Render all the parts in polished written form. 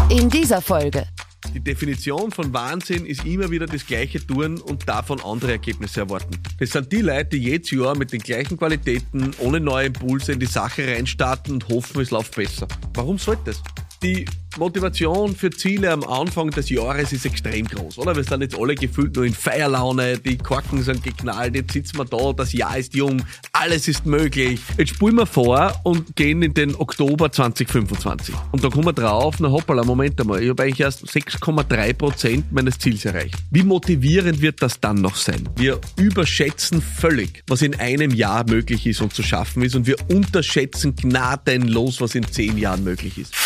In dieser Folge. Die Definition von Wahnsinn ist immer wieder das Gleiche tun und davon andere Ergebnisse erwarten. Das sind die Leute, die jedes Jahr mit den gleichen Qualitäten, ohne neue Impulse in die Sache reinstarten und hoffen, es läuft besser. Warum sollte das? Die Motivation für Ziele am Anfang des Jahres ist extrem groß, oder? Wir sind jetzt alle gefühlt nur in Feierlaune, die Korken sind geknallt, jetzt sitzen wir da, das Jahr ist jung, alles ist möglich. Jetzt spulen wir vor und gehen in den Oktober 2025. Und da kommen wir drauf, na hoppala, Moment einmal, ich habe eigentlich erst 6,3% meines Ziels erreicht. Wie motivierend wird das dann noch sein? Wir überschätzen völlig, was in einem Jahr möglich ist und zu schaffen ist, und wir unterschätzen gnadenlos, was in 10 Jahren möglich ist.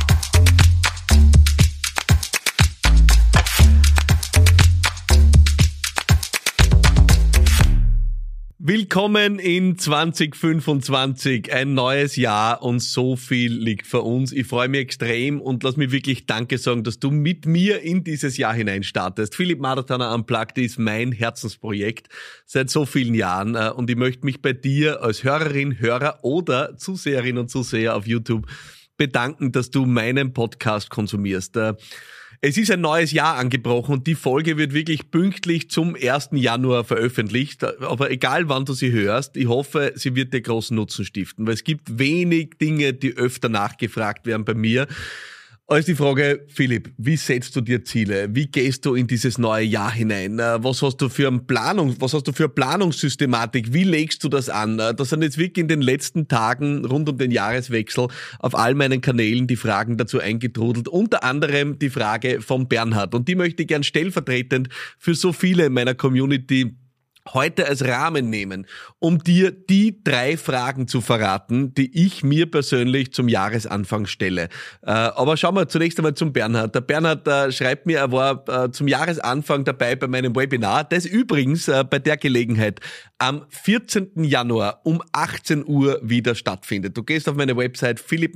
Willkommen in 2025, ein neues Jahr und so viel liegt vor uns. Ich freue mich extrem und lass mich wirklich Danke sagen, dass du mit mir in dieses Jahr hineinstartest. Philipp Marathoner Unplugged ist mein Herzensprojekt seit so vielen Jahren und ich möchte mich bei dir als Hörerin, Hörer oder Zuseherin und Zuseher auf YouTube bedanken, dass du meinen Podcast konsumierst. Es ist ein neues Jahr angebrochen und die Folge wird wirklich pünktlich zum 1. Januar veröffentlicht. Aber egal wann du sie hörst, ich hoffe, sie wird dir großen Nutzen stiften, weil es gibt wenig Dinge, die öfter nachgefragt werden bei mir. Also die Frage, Philipp, wie setzt du dir Ziele? Wie gehst du in dieses neue Jahr hinein? Was hast du für eine Planungssystematik? Wie legst du das an? Das sind jetzt wirklich in den letzten Tagen rund um den Jahreswechsel auf all meinen Kanälen die Fragen dazu eingetrudelt. Unter anderem die Frage von Bernhard. Und die möchte ich gern stellvertretend für so viele in meiner Community heute als Rahmen nehmen, um dir die 3 Fragen zu verraten, die ich mir persönlich zum Jahresanfang stelle. Aber schauen wir zunächst einmal zum Bernhard. Der Bernhard schreibt mir, er war zum Jahresanfang dabei bei meinem Webinar, das übrigens bei der Gelegenheit am 14. Januar um 18 Uhr wieder stattfindet. Du gehst auf meine Website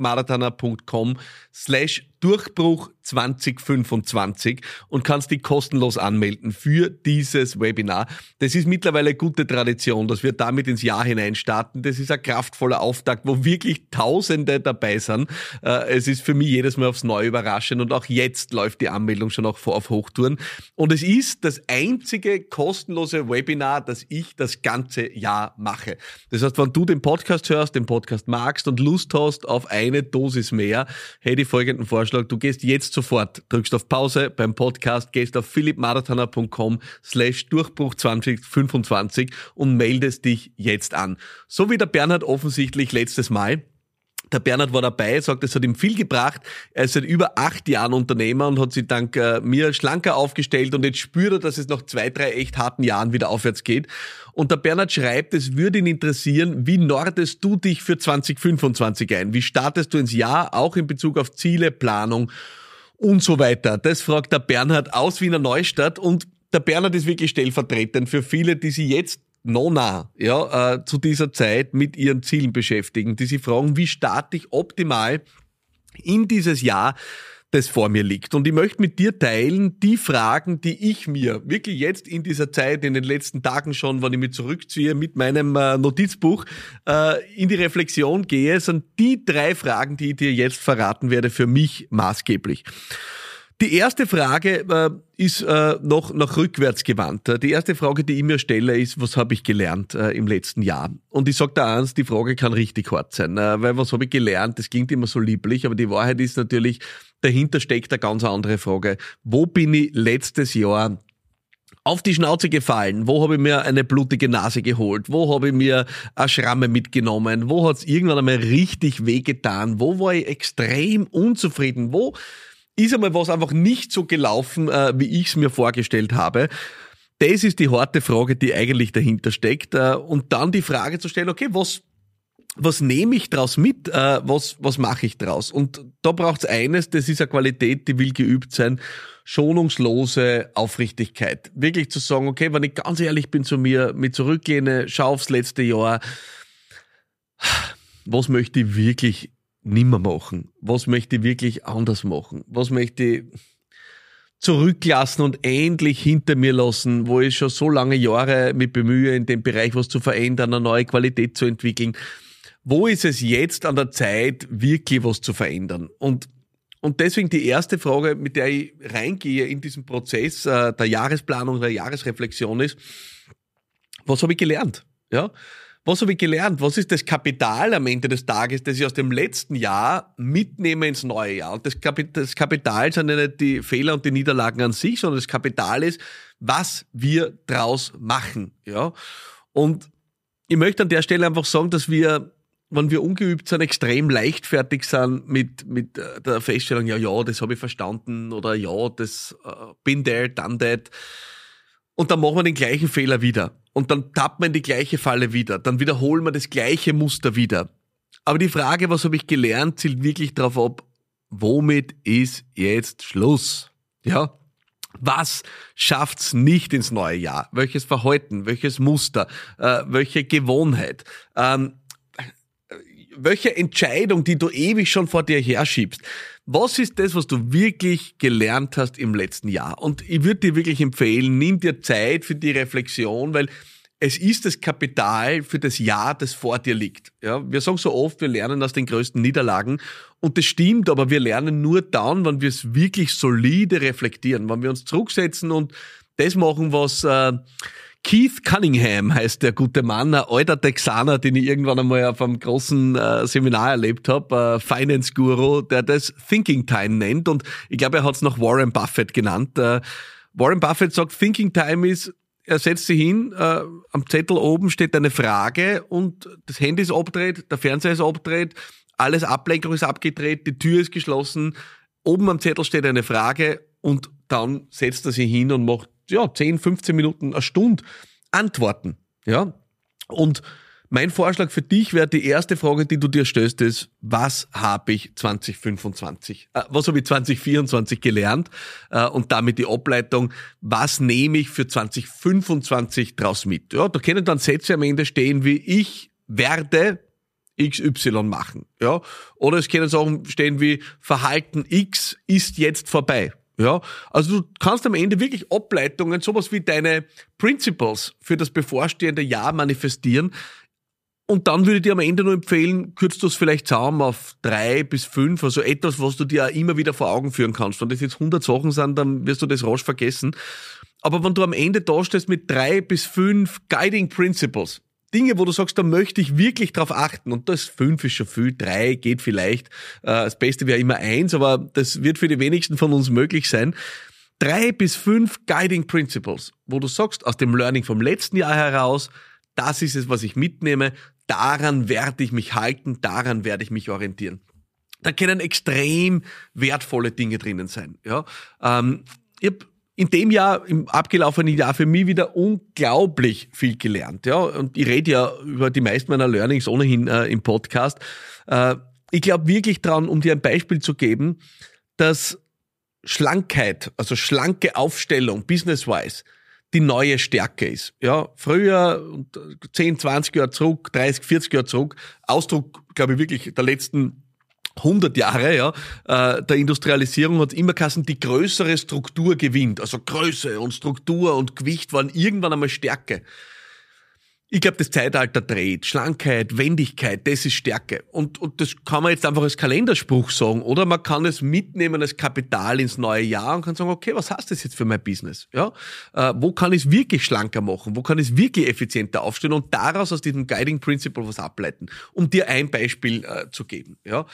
philippmarathoner.com/Durchbruch 2025 und kannst dich kostenlos anmelden für dieses Webinar. Das ist mittlerweile gute Tradition, dass wir damit ins Jahr hinein starten. Das ist ein kraftvoller Auftakt, wo wirklich Tausende dabei sind. Es ist für mich jedes Mal aufs Neue überraschend und auch jetzt läuft die Anmeldung schon auf Hochtouren. Und es ist das einzige kostenlose Webinar, das ich das ganze Jahr mache. Das heißt, wenn du den Podcast hörst, den Podcast magst und Lust hast auf eine Dosis mehr, hey, die folgenden Vorschlag, du gehst jetzt sofort, drückst auf Pause beim Podcast, gehst auf philippmarathoner.com/Durchbruch 2025 und meldest dich jetzt an. So wie der Bernhard offensichtlich letztes Mal. Der Bernhard war dabei, sagt, es hat ihm viel gebracht. Er ist seit über 8 Jahren Unternehmer und hat sich dank mir schlanker aufgestellt und jetzt spürt er, dass es nach 2, 3 echt harten Jahren wieder aufwärts geht. Und der Bernhard schreibt, es würde ihn interessieren, wie nordest du dich für 2025 ein? Wie startest du ins Jahr, auch in Bezug auf Ziele, Planung und so weiter? Das fragt der Bernhard aus Wiener Neustadt und der Bernhard ist wirklich stellvertretend für viele, die sich jetzt zu dieser Zeit mit ihren Zielen beschäftigen, die sich fragen, wie starte ich optimal in dieses Jahr, das vor mir liegt. Und ich möchte mit dir teilen, die Fragen, die ich mir wirklich jetzt in dieser Zeit, in den letzten Tagen schon, wenn ich mich zurückziehe, mit meinem Notizbuch in die Reflexion gehe, sind die 3 Fragen, die ich dir jetzt verraten werde, für mich maßgeblich. Die erste Frage ist noch rückwärts gewandt. Die erste Frage, die ich mir stelle, ist, was habe ich gelernt im letzten Jahr? Und ich sage da eins, die Frage kann richtig hart sein, weil was habe ich gelernt? Das klingt immer so lieblich, aber die Wahrheit ist natürlich, dahinter steckt eine ganz andere Frage. Wo bin ich letztes Jahr auf die Schnauze gefallen? Wo habe ich mir eine blutige Nase geholt? Wo habe ich mir eine Schramme mitgenommen? Wo hat es irgendwann einmal richtig wehgetan? Wo war ich extrem unzufrieden? Wo ist einmal was einfach nicht so gelaufen, wie ich es mir vorgestellt habe? Das ist die harte Frage, die eigentlich dahinter steckt. Und dann die Frage zu stellen, okay, was nehme ich draus mit? Was mache ich draus? Und da braucht es eines, das ist eine Qualität, die will geübt sein, schonungslose Aufrichtigkeit. Wirklich zu sagen, okay, wenn ich ganz ehrlich bin zu mir, mit zurücklehne, schau aufs letzte Jahr, was möchte ich wirklich nimmer machen? Was möchte ich wirklich anders machen? Was möchte ich zurücklassen und endlich hinter mir lassen, wo ich schon so lange Jahre mich bemühe, in dem Bereich was zu verändern, eine neue Qualität zu entwickeln? Wo ist es jetzt an der Zeit, wirklich was zu verändern? Und Und deswegen die erste Frage, mit der ich reingehe in diesen Prozess der Jahresplanung, der Jahresreflexion ist, was habe ich gelernt? Ja? Was habe ich gelernt? Was ist das Kapital am Ende des Tages, das ich aus dem letzten Jahr mitnehme ins neue Jahr? Und das Kapital sind ja nicht die Fehler und die Niederlagen an sich, sondern das Kapital ist, was wir draus machen. Ja? Und ich möchte an der Stelle einfach sagen, dass wir, wenn wir ungeübt sind, extrem leichtfertig sind mit der Feststellung, ja, das habe ich verstanden oder ja, das been there, done that. Und dann machen wir den gleichen Fehler wieder. Und dann tappt man in die gleiche Falle wieder. Dann wiederholen wir das gleiche Muster wieder. Aber die Frage, was habe ich gelernt, zielt wirklich darauf ab, womit ist jetzt Schluss? Ja? Was schafft's nicht ins neue Jahr? Welches Verhalten, welches Muster, welche Gewohnheit, welche Entscheidung, die du ewig schon vor dir herschiebst? Was ist das, was du wirklich gelernt hast im letzten Jahr? Und ich würde dir wirklich empfehlen, nimm dir Zeit für die Reflexion, weil es ist das Kapital für das Jahr, das vor dir liegt. Ja, wir sagen so oft, wir lernen aus den größten Niederlagen. Und das stimmt, aber wir lernen nur dann, wenn wir es wirklich solide reflektieren, wenn wir uns zurücksetzen und das machen, was Keith Cunningham heißt der gute Mann, ein alter Texaner, den ich irgendwann einmal auf einem großen Seminar erlebt habe, Finance-Guru, der das Thinking Time nennt. Und ich glaube, er hat es nach Warren Buffett genannt. Warren Buffett sagt, Thinking Time ist, er setzt sich hin, am Zettel oben steht eine Frage und das Handy ist abgedreht, der Fernseher ist abgedreht, alles Ablenkung ist abgedreht, die Tür ist geschlossen, oben am Zettel steht eine Frage und dann setzt er sich hin und macht 10, 15 Minuten, eine Stunde antworten. Ja? Und mein Vorschlag für dich wäre, die erste Frage, die du dir stellst, ist, was habe ich 2024, was habe ich 2024 gelernt? Und damit die Ableitung, was nehme ich für 2025 draus mit? Ja, da können dann Sätze am Ende stehen wie, ich werde XY machen. Ja? Oder es können Sachen stehen wie, Verhalten X ist jetzt vorbei. Ja, also du kannst am Ende wirklich Ableitungen, sowas wie deine Principles für das bevorstehende Jahr manifestieren. Und dann würde ich dir am Ende nur empfehlen, kürzt du es vielleicht zusammen auf 3 bis 5, also etwas, was du dir auch immer wieder vor Augen führen kannst. Wenn das jetzt 100 Sachen sind, dann wirst du das rasch vergessen. Aber wenn du am Ende da stehst mit 3 bis 5 Guiding Principles, Dinge, wo du sagst, da möchte ich wirklich drauf achten, und das 5 ist schon viel, 3 geht vielleicht, das Beste wäre immer 1, aber das wird für die wenigsten von uns möglich sein. 3 bis 5 Guiding Principles, wo du sagst, aus dem Learning vom letzten Jahr heraus, das ist es, was ich mitnehme, daran werde ich mich halten, daran werde ich mich orientieren. Da können extrem wertvolle Dinge drinnen sein. Ja, ich habe in dem Jahr, im abgelaufenen Jahr, für mich wieder unglaublich viel gelernt. Ja, und ich rede ja über die meisten meiner Learnings ohnehin im Podcast. Ich glaube wirklich dran, um dir ein Beispiel zu geben, dass Schlankheit, also schlanke Aufstellung, business-wise, die neue Stärke ist. Ja, früher, 10, 20 Jahre zurück, 30, 40 Jahre zurück, Ausdruck, glaube ich, wirklich der letzten 100 Jahre, ja, der Industrialisierung hat immer geheißen, die größere Struktur gewinnt. Also Größe und Struktur und Gewicht waren irgendwann einmal Stärke. Ich glaube, das Zeitalter dreht. Schlankheit, Wendigkeit, das ist Stärke. Und das kann man jetzt einfach als Kalenderspruch sagen. Oder man kann es mitnehmen als Kapital ins neue Jahr und kann sagen, okay, was heißt das jetzt für mein Business? Ja, wo kann ich es wirklich schlanker machen? Wo kann ich es wirklich effizienter aufstellen? Und daraus aus diesem Guiding Principle was ableiten. Um dir ein Beispiel zu geben. Ja,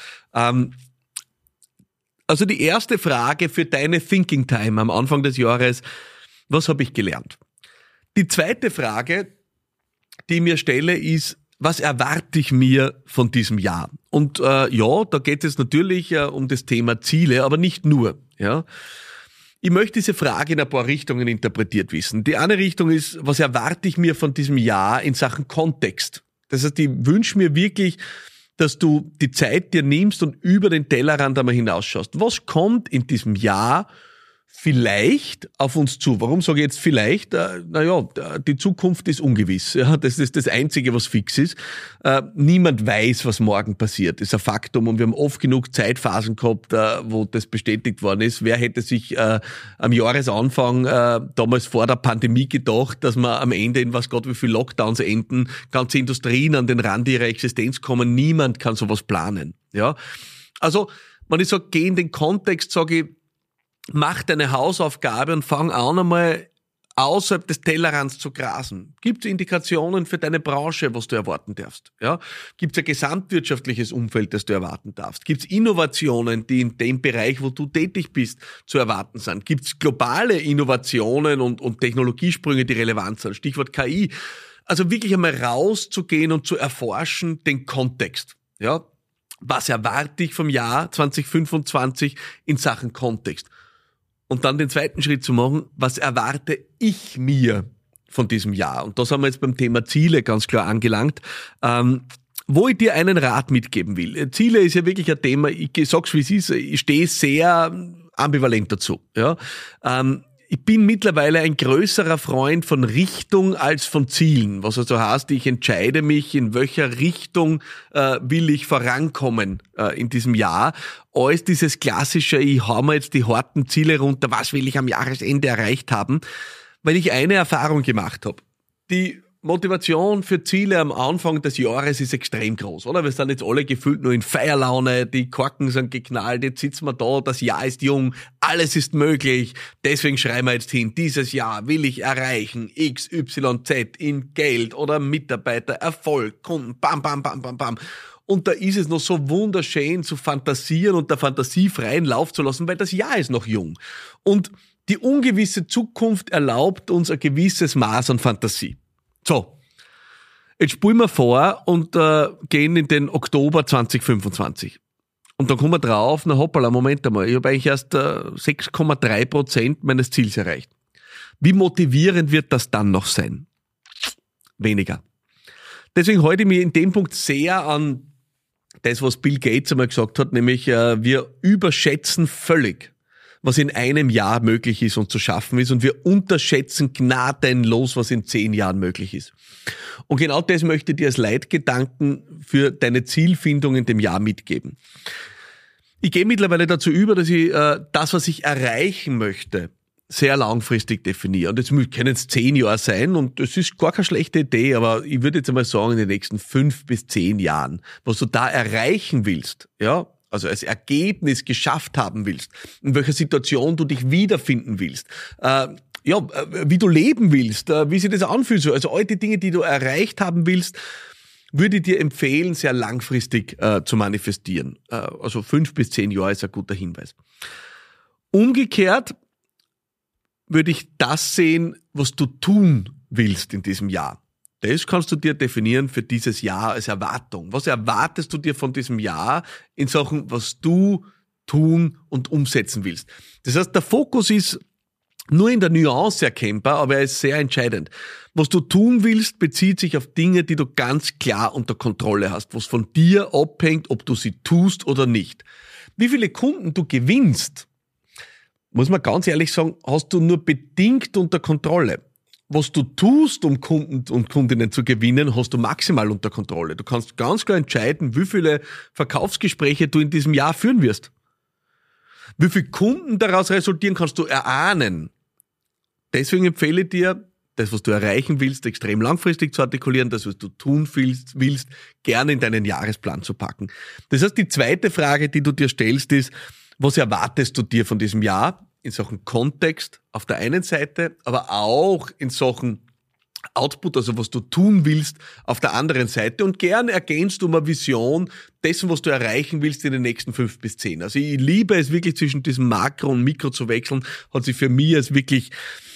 also die erste Frage für deine Thinking Time am Anfang des Jahres, was habe ich gelernt? Die zweite Frage, die ich mir stelle, ist, was erwarte ich mir von diesem Jahr? Und da geht es natürlich um das Thema Ziele, aber nicht nur. Ja, ich möchte diese Frage in ein paar Richtungen interpretiert wissen. Die eine Richtung ist, was erwarte ich mir von diesem Jahr in Sachen Kontext? Das heißt, ich wünsche mir wirklich, dass du die Zeit dir nimmst und über den Tellerrand einmal hinausschaust. Was kommt in diesem Jahr vielleicht auf uns zu? Warum sage ich jetzt vielleicht? Die Zukunft ist ungewiss. Ja, das ist das Einzige, was fix ist. Niemand weiß, was morgen passiert. Das ist ein Faktum und wir haben oft genug Zeitphasen gehabt, wo das bestätigt worden ist. Wer hätte sich am Jahresanfang damals vor der Pandemie gedacht, dass man am Ende in was Gott wie viele Lockdowns enden, ganze Industrien an den Rand ihrer Existenz kommen. Niemand kann sowas planen. Ja, also Wenn ich sage, geh in den Kontext, sage ich, mach deine Hausaufgabe und fang an einmal außerhalb des Tellerrands zu grasen. Gibt es Indikationen für deine Branche, was du erwarten darfst? Ja? Gibt es ein gesamtwirtschaftliches Umfeld, das du erwarten darfst? Gibt es Innovationen, die in dem Bereich, wo du tätig bist, zu erwarten sind? Gibt es globale Innovationen und Technologiesprünge, die relevant sind? Stichwort KI. Also wirklich einmal rauszugehen und zu erforschen den Kontext. Ja? Was erwarte ich vom Jahr 2025 in Sachen Kontext? Und dann den zweiten Schritt zu machen, was erwarte ich mir von diesem Jahr? Und da sind wir jetzt beim Thema Ziele ganz klar angelangt, wo ich dir einen Rat mitgeben will. Ziele ist ja wirklich ein Thema, ich sag's wie es ist, ich stehe sehr ambivalent dazu. Ja? Ich bin mittlerweile ein größerer Freund von Richtung als von Zielen. Was also heißt, ich entscheide mich, in welcher Richtung will ich vorankommen in diesem Jahr, als dieses klassische, ich hau mir jetzt die harten Ziele runter, was will ich am Jahresende erreicht haben, weil ich eine Erfahrung gemacht habe. Die Motivation für Ziele am Anfang des Jahres ist extrem groß, oder? Wir sind jetzt alle gefühlt nur in Feierlaune, die Korken sind geknallt, jetzt sitzen wir da, das Jahr ist jung, alles ist möglich, deswegen schreiben wir jetzt hin, dieses Jahr will ich erreichen, X, Y, Z in Geld oder Mitarbeiter, Erfolg, Kunden, bam, bam, bam, bam, bam. Und da ist es noch so wunderschön zu fantasieren und der Fantasie freien Lauf zu lassen, weil das Jahr ist noch jung. Und die ungewisse Zukunft erlaubt uns ein gewisses Maß an Fantasie. So, jetzt spulen wir vor und gehen in den Oktober 2025. Und dann kommen wir drauf, na hoppala, Moment einmal, ich habe eigentlich erst 6,3% meines Ziels erreicht. Wie motivierend wird das dann noch sein? Weniger. Deswegen halte ich mich in dem Punkt sehr an das, was Bill Gates einmal gesagt hat, nämlich wir überschätzen völlig, was in einem Jahr möglich ist und zu schaffen ist, und wir unterschätzen gnadenlos, was in 10 Jahren möglich ist. Und genau das möchte ich dir als Leitgedanken für deine Zielfindung in dem Jahr mitgeben. Ich gehe mittlerweile dazu über, dass ich das, was ich erreichen möchte, sehr langfristig definiere. Und jetzt können es 10 Jahre sein und das ist gar keine schlechte Idee, aber ich würde jetzt einmal sagen, in den nächsten 5 bis 10 Jahren, was du da erreichen willst, ja, also als Ergebnis geschafft haben willst, in welcher Situation du dich wiederfinden willst, wie du leben willst, wie sich das anfühlt, also all die Dinge, die du erreicht haben willst, würde ich dir empfehlen, sehr langfristig zu manifestieren. Also 5 bis 10 Jahre ist ein guter Hinweis. Umgekehrt würde ich das sehen, was du tun willst in diesem Jahr. Das kannst du dir definieren für dieses Jahr als Erwartung. Was erwartest du dir von diesem Jahr in Sachen, was du tun und umsetzen willst? Das heißt, der Fokus ist nur in der Nuance erkennbar, aber er ist sehr entscheidend. Was du tun willst, bezieht sich auf Dinge, die du ganz klar unter Kontrolle hast, was von dir abhängt, ob du sie tust oder nicht. Wie viele Kunden du gewinnst, muss man ganz ehrlich sagen, hast du nur bedingt unter Kontrolle. Was du tust, um Kunden und Kundinnen zu gewinnen, hast du maximal unter Kontrolle. Du kannst ganz klar entscheiden, wie viele Verkaufsgespräche du in diesem Jahr führen wirst. Wie viele Kunden daraus resultieren, kannst du erahnen. Deswegen empfehle ich dir, das, was du erreichen willst, extrem langfristig zu artikulieren, das, was du tun willst, gerne in deinen Jahresplan zu packen. Das heißt, die zweite Frage, die du dir stellst, ist, was erwartest du dir von diesem Jahr in Sachen Kontext auf der einen Seite, aber auch in Sachen Output, also was du tun willst, auf der anderen Seite, und gern ergänzt du eine Vision dessen, was du erreichen willst in den nächsten 5 bis 10. Also ich liebe es wirklich, zwischen diesem Makro und Mikro zu wechseln, hat sich für mich als wirklich,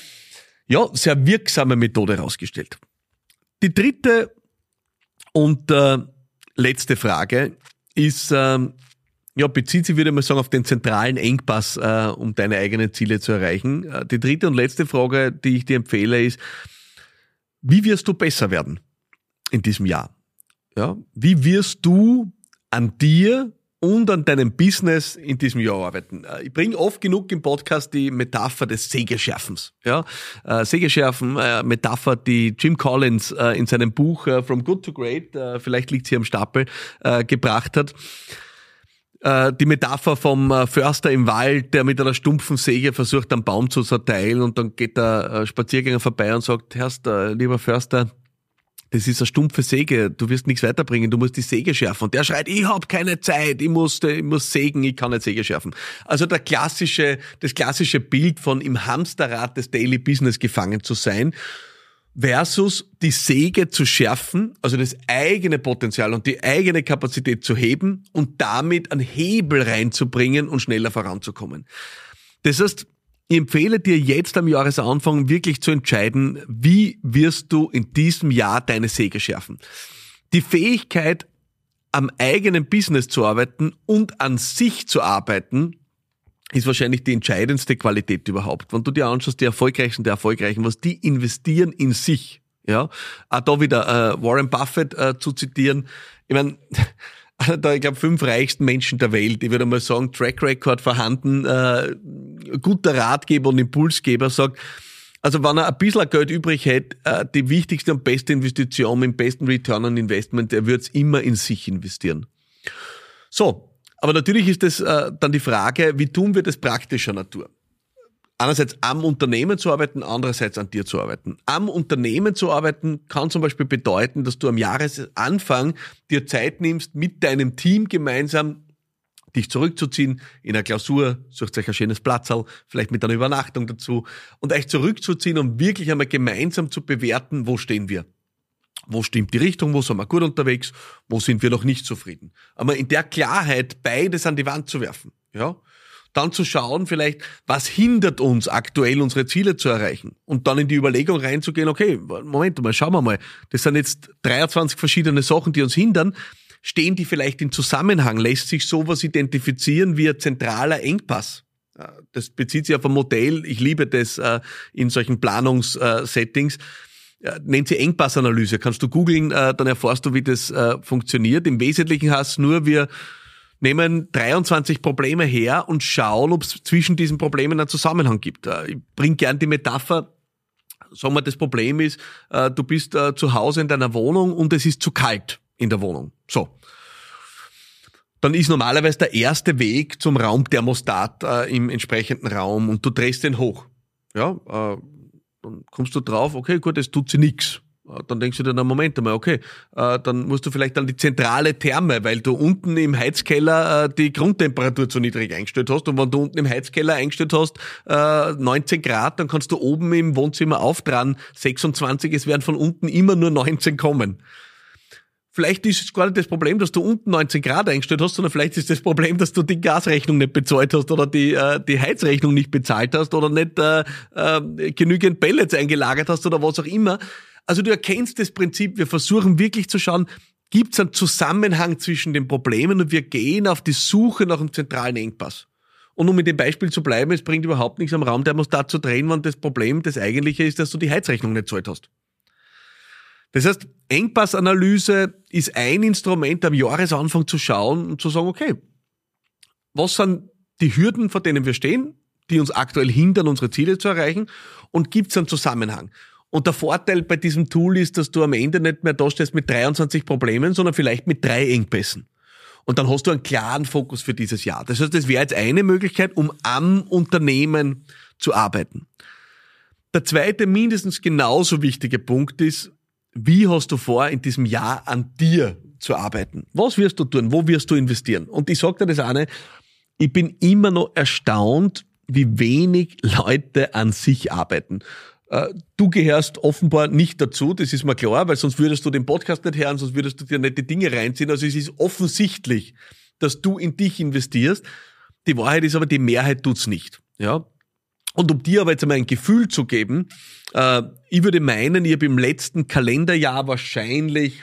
sehr wirksame Methode herausgestellt. Die dritte und letzte Frage ist, bezieht sich, würde ich mal sagen, auf den zentralen Engpass, um deine eigenen Ziele zu erreichen. Die dritte und letzte Frage, die ich dir empfehle, ist, wie wirst du besser werden in diesem Jahr? Ja, wie wirst du an dir und an deinem Business in diesem Jahr arbeiten? Ich bringe oft genug im Podcast die Metapher des Sägeschärfens. Ja, Sägeschärfen, Metapher, die Jim Collins in seinem Buch From Good to Great, vielleicht liegt sie am Stapel, gebracht hat. Die Metapher vom Förster im Wald, der mit einer stumpfen Säge versucht, einen Baum zu zerteilen, und dann geht der Spaziergänger vorbei und sagt, lieber Förster, Das ist eine stumpfe Säge, du wirst nichts weiterbringen, du musst die Säge schärfen. Und der schreit, ich habe keine Zeit, ich muss sägen, ich kann nicht Säge schärfen. Also das klassische Bild von im Hamsterrad des Daily Business gefangen zu sein, versus die Säge zu schärfen, also das eigene Potenzial und die eigene Kapazität zu heben und damit einen Hebel reinzubringen und schneller voranzukommen. Das heißt, ich empfehle dir jetzt am Jahresanfang wirklich zu entscheiden, wie wirst du in diesem Jahr deine Säge schärfen. Die Fähigkeit, am eigenen Business zu arbeiten und an sich zu arbeiten, ist wahrscheinlich die entscheidendste Qualität überhaupt. Wenn du dir anschaust, die Erfolgreichen der Erfolgreichen, was die investieren in sich, ja, auch da wieder Warren Buffett zu zitieren, ich meine, ich glaube 5 reichsten Menschen der Welt, ich würde mal sagen, Track Record vorhanden, guter Ratgeber und Impulsgeber, sagt, also wenn er ein bisschen Geld übrig hätte, die wichtigste und beste Investition mit dem besten Return on Investment, er würde es immer in sich investieren. So, aber natürlich ist das dann die Frage, wie tun wir das praktischer Natur? Einerseits am Unternehmen zu arbeiten, andererseits an dir zu arbeiten. Am Unternehmen zu arbeiten kann zum Beispiel bedeuten, dass du am Jahresanfang dir Zeit nimmst, mit deinem Team gemeinsam dich zurückzuziehen in einer Klausur, sucht euch ein schönes Platzerl, vielleicht mit einer Übernachtung dazu und euch zurückzuziehen, um wirklich einmal gemeinsam zu bewerten, wo stehen wir. Wo stimmt die Richtung, wo sind wir gut unterwegs, wo sind wir noch nicht zufrieden. Aber in der Klarheit beides an die Wand zu werfen, ja. Dann zu schauen vielleicht, was hindert uns aktuell, unsere Ziele zu erreichen. Und dann in die Überlegung reinzugehen, okay, Moment mal, schauen wir mal. Das sind jetzt 23 verschiedene Sachen, die uns hindern. Stehen die vielleicht in Zusammenhang? Lässt sich sowas identifizieren wie ein zentraler Engpass? Das bezieht sich auf ein Modell. Ich liebe das in solchen Planungssettings. Nennt sie Engpassanalyse. Kannst du googeln, dann erfährst du, wie das funktioniert. Im Wesentlichen heißt es nur, wir nehmen 23 Probleme her und schauen, ob es zwischen diesen Problemen einen Zusammenhang gibt. Ich bringe gern die Metapher, sagen wir, das Problem ist, du bist zu Hause in deiner Wohnung und es ist zu kalt in der Wohnung. So. Dann ist normalerweise der erste Weg zum Raumthermostat im entsprechenden Raum und du drehst den hoch. Ja, dann kommst du drauf, okay, gut, es tut sich nichts. Dann denkst du dir, na Moment einmal, okay, dann musst du vielleicht an die zentrale Therme, weil du unten im Heizkeller die Grundtemperatur zu niedrig eingestellt hast und wenn du unten im Heizkeller eingestellt hast 19 Grad, dann kannst du oben im Wohnzimmer aufdran 26, es werden von unten immer nur 19 kommen. Vielleicht ist es gar nicht das Problem, dass du unten 19 Grad eingestellt hast, sondern vielleicht ist das Problem, dass du die Gasrechnung nicht bezahlt hast oder die Heizrechnung nicht bezahlt hast oder nicht genügend Pellets eingelagert hast oder was auch immer. Also du erkennst das Prinzip, wir versuchen wirklich zu schauen, gibt es einen Zusammenhang zwischen den Problemen und wir gehen auf die Suche nach einem zentralen Engpass. Und um mit dem Beispiel zu bleiben, es bringt überhaupt nichts am Raumthermostat zu drehen, wenn das Problem, das eigentliche ist, dass du die Heizrechnung nicht gezahlt hast. Das heißt, Engpassanalyse ist ein Instrument, am Jahresanfang zu schauen und zu sagen, okay, was sind die Hürden, vor denen wir stehen, die uns aktuell hindern, unsere Ziele zu erreichen und gibt es einen Zusammenhang? Und der Vorteil bei diesem Tool ist, dass du am Ende nicht mehr da stehst mit 23 Problemen, sondern vielleicht mit 3 Engpässen. Und dann hast du einen klaren Fokus für dieses Jahr. Das heißt, das wäre jetzt eine Möglichkeit, um am Unternehmen zu arbeiten. Der zweite, mindestens genauso wichtige Punkt ist, wie hast du vor, in diesem Jahr an dir zu arbeiten? Was wirst du tun? Wo wirst du investieren? Und ich sage dir das eine, ich bin immer noch erstaunt, wie wenig Leute an sich arbeiten. Du gehörst offenbar nicht dazu, das ist mir klar, weil sonst würdest du den Podcast nicht hören, sonst würdest du dir nicht die Dinge reinziehen. Also es ist offensichtlich, dass du in dich investierst. Die Wahrheit ist aber, die Mehrheit tut's nicht. Ja. Und um dir aber jetzt einmal ein Gefühl zu geben, ich würde meinen, ich habe im letzten Kalenderjahr wahrscheinlich,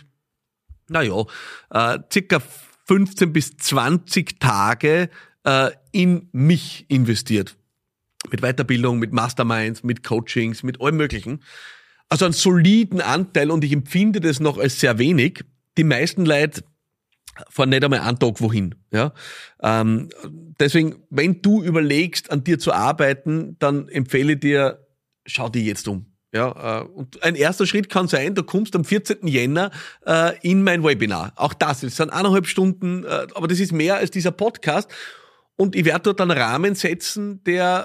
circa 15 bis 20 Tage in mich investiert. Mit Weiterbildung, mit Masterminds, mit Coachings, mit allem Möglichen. Also einen soliden Anteil und ich empfinde das noch als sehr wenig. Die meisten Leute fahren nicht einmal einen Tag wohin. Ja? Deswegen, wenn du überlegst, an dir zu arbeiten, dann empfehle ich dir, schau dir jetzt um. Ja, und ein erster Schritt kann sein, du kommst am 14. Jänner in mein Webinar. Auch das sind 1,5 Stunden, aber das ist mehr als dieser Podcast. Und ich werde dort einen Rahmen setzen, der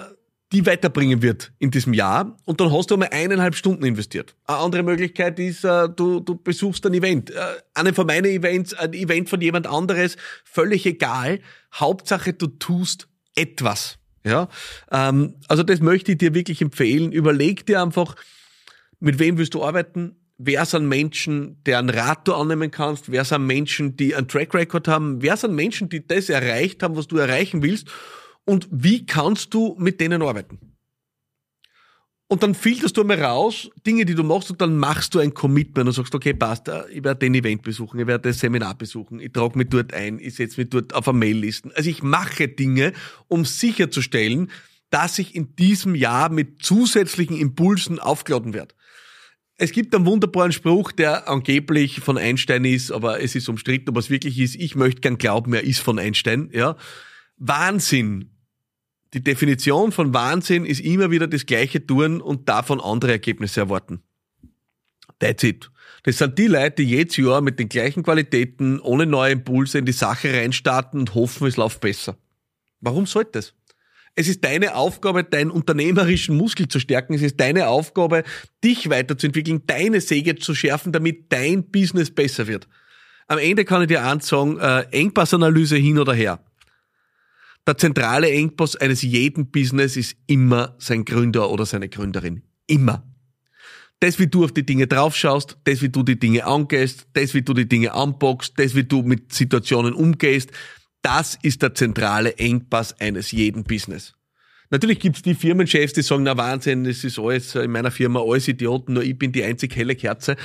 die weiterbringen wird in diesem Jahr und dann hast du einmal 1,5 Stunden investiert. Eine andere Möglichkeit ist, du besuchst ein Event. Eine von meinen Events, ein Event von jemand anderes, völlig egal. Hauptsache, du tust etwas. Ja, also das möchte ich dir wirklich empfehlen. Überleg dir einfach, mit wem willst du arbeiten? Wer sind Menschen, deren Rat du annehmen kannst? Wer sind Menschen, die einen Track Record haben? Wer sind Menschen, die das erreicht haben, was du erreichen willst? Und wie kannst du mit denen arbeiten? Und dann filterst du einmal raus, Dinge, die du machst, und dann machst du ein Commitment und sagst, okay, passt, ich werde den Event besuchen, ich werde das Seminar besuchen, ich trage mich dort ein, ich setze mich dort auf eine Maillisten. Also ich mache Dinge, um sicherzustellen, dass ich in diesem Jahr mit zusätzlichen Impulsen aufgeladen werde. Es gibt einen wunderbaren Spruch, der angeblich von Einstein ist, aber es ist umstritten, ob es wirklich ist. Ich möchte gern glauben, er ist von Einstein. Ja, Wahnsinn. Die Definition von Wahnsinn ist immer wieder das Gleiche tun und davon andere Ergebnisse erwarten. That's it. Das sind die Leute, die jedes Jahr mit den gleichen Qualitäten, ohne neue Impulse in die Sache reinstarten und hoffen, es läuft besser. Warum sollte das? Es ist deine Aufgabe, deinen unternehmerischen Muskel zu stärken. Es ist deine Aufgabe, dich weiterzuentwickeln, deine Säge zu schärfen, damit dein Business besser wird. Am Ende kann ich dir eins sagen, Engpassanalyse hin oder her. Der zentrale Engpass eines jeden Business ist immer sein Gründer oder seine Gründerin. Immer. Das, wie du auf die Dinge draufschaust, das, wie du die Dinge angehst, das, wie du die Dinge anpackst, das, wie du mit Situationen umgehst, das ist der zentrale Engpass eines jeden Business. Natürlich gibt's die Firmenchefs, die sagen, na Wahnsinn, es ist alles in meiner Firma alles Idioten, nur ich bin die einzig helle Kerze.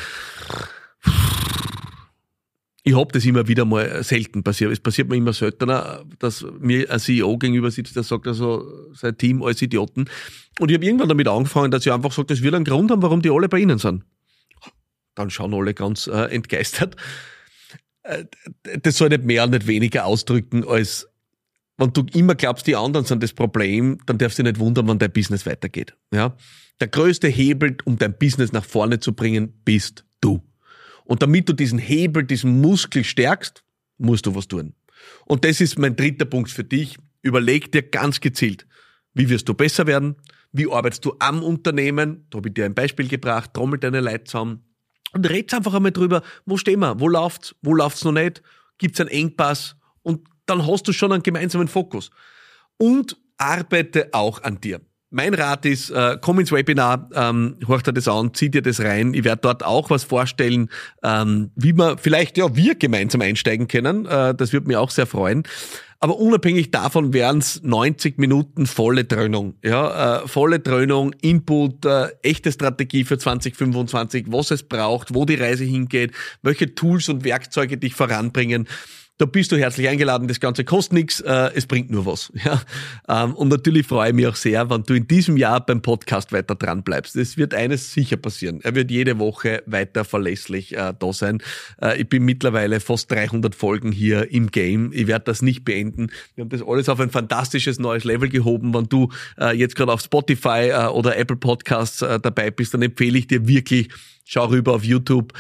Ich hab das immer wieder mal selten passiert. Es passiert mir immer seltener, dass mir ein CEO gegenüber sitzt, der sagt also, sein Team alles Idioten. Und ich habe irgendwann damit angefangen, dass ich einfach sage, das wird einen Grund haben, warum die alle bei Ihnen sind. Dann schauen alle ganz entgeistert. Das soll nicht mehr und nicht weniger ausdrücken, als wenn du immer glaubst, die anderen sind das Problem, dann darfst du dich nicht wundern, wenn dein Business weitergeht. Ja? Der größte Hebel, um dein Business nach vorne zu bringen, bist du. Und damit du diesen Hebel, diesen Muskel stärkst, musst du was tun. Und das ist mein dritter Punkt für dich. Überleg dir ganz gezielt, wie wirst du besser werden? Wie arbeitest du am Unternehmen? Da habe ich dir ein Beispiel gebracht. Trommel deine Leute zusammen. Und red's einfach einmal drüber, wo stehen wir? Wo läuft's noch nicht? Gibt's einen Engpass? Und dann hast du schon einen gemeinsamen Fokus. Und arbeite auch an dir. Mein Rat ist, komm ins Webinar, hör dir das an, zieh dir das rein. Ich werde dort auch was vorstellen, wie wir vielleicht wir gemeinsam einsteigen können. Das würde mich auch sehr freuen. Aber unabhängig davon wären es 90 Minuten volle Dröhnung. Ja, volle Dröhnung, Input, echte Strategie für 2025, was es braucht, wo die Reise hingeht, welche Tools und Werkzeuge dich voranbringen. Da bist du herzlich eingeladen, das Ganze kostet nichts, es bringt nur was. Ja? Und natürlich freue ich mich auch sehr, wenn du in diesem Jahr beim Podcast weiter dran bleibst. Es wird eines sicher passieren. Er wird jede Woche weiter verlässlich da sein. Ich bin mittlerweile fast 300 Folgen hier im Game. Ich werde das nicht beenden. Wir haben das alles auf ein fantastisches neues Level gehoben. Wenn du jetzt gerade auf Spotify oder Apple Podcasts dabei bist, dann empfehle ich dir wirklich, schau rüber auf YouTube.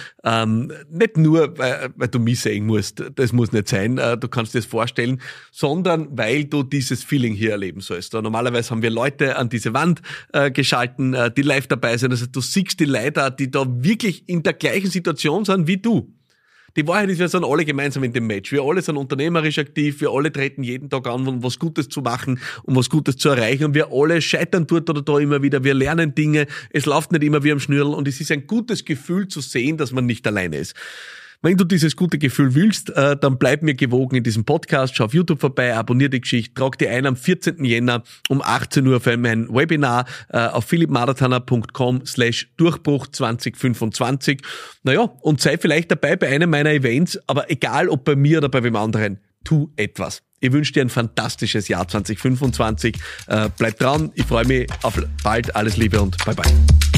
Nicht nur, weil du mich sehen musst, das muss nicht sein, du kannst dir das vorstellen, sondern weil du dieses Feeling hier erleben sollst. Normalerweise haben wir Leute an diese Wand geschalten, die live dabei sind. Also du siehst die Leute, die da wirklich in der gleichen Situation sind wie du. Die Wahrheit ist, wir sind alle gemeinsam in dem Match. Wir alle sind unternehmerisch aktiv, wir alle treten jeden Tag an, um was Gutes zu machen, um was Gutes zu erreichen. Und wir alle scheitern dort oder da immer wieder. Wir lernen Dinge, es läuft nicht immer wie am Schnürl. Und es ist ein gutes Gefühl zu sehen, dass man nicht alleine ist. Wenn du dieses gute Gefühl willst, dann bleib mir gewogen in diesem Podcast, schau auf YouTube vorbei, abonnier die Geschichte, trag dir ein am 14. Jänner um 18 Uhr für mein Webinar auf philippmarathoner.com/Durchbruch 2025. Naja, und sei vielleicht dabei bei einem meiner Events, aber egal ob bei mir oder bei wem anderen, tu etwas. Ich wünsche dir ein fantastisches Jahr 2025. Bleib dran, ich freue mich auf bald, alles Liebe und bye bye.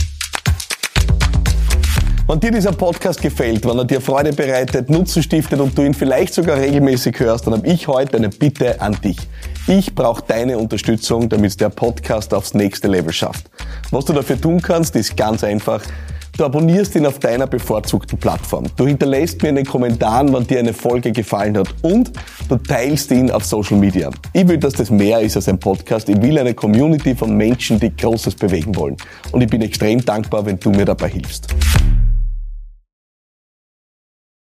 Wenn dir dieser Podcast gefällt, wenn er dir Freude bereitet, Nutzen stiftet und du ihn vielleicht sogar regelmäßig hörst, dann habe ich heute eine Bitte an dich. Ich brauche deine Unterstützung, damit der Podcast aufs nächste Level schafft. Was du dafür tun kannst, ist ganz einfach. Du abonnierst ihn auf deiner bevorzugten Plattform. Du hinterlässt mir in den Kommentaren, wann dir eine Folge gefallen hat und du teilst ihn auf Social Media. Ich will, dass das mehr ist als ein Podcast. Ich will eine Community von Menschen, die Großes bewegen wollen. Und ich bin extrem dankbar, wenn du mir dabei hilfst.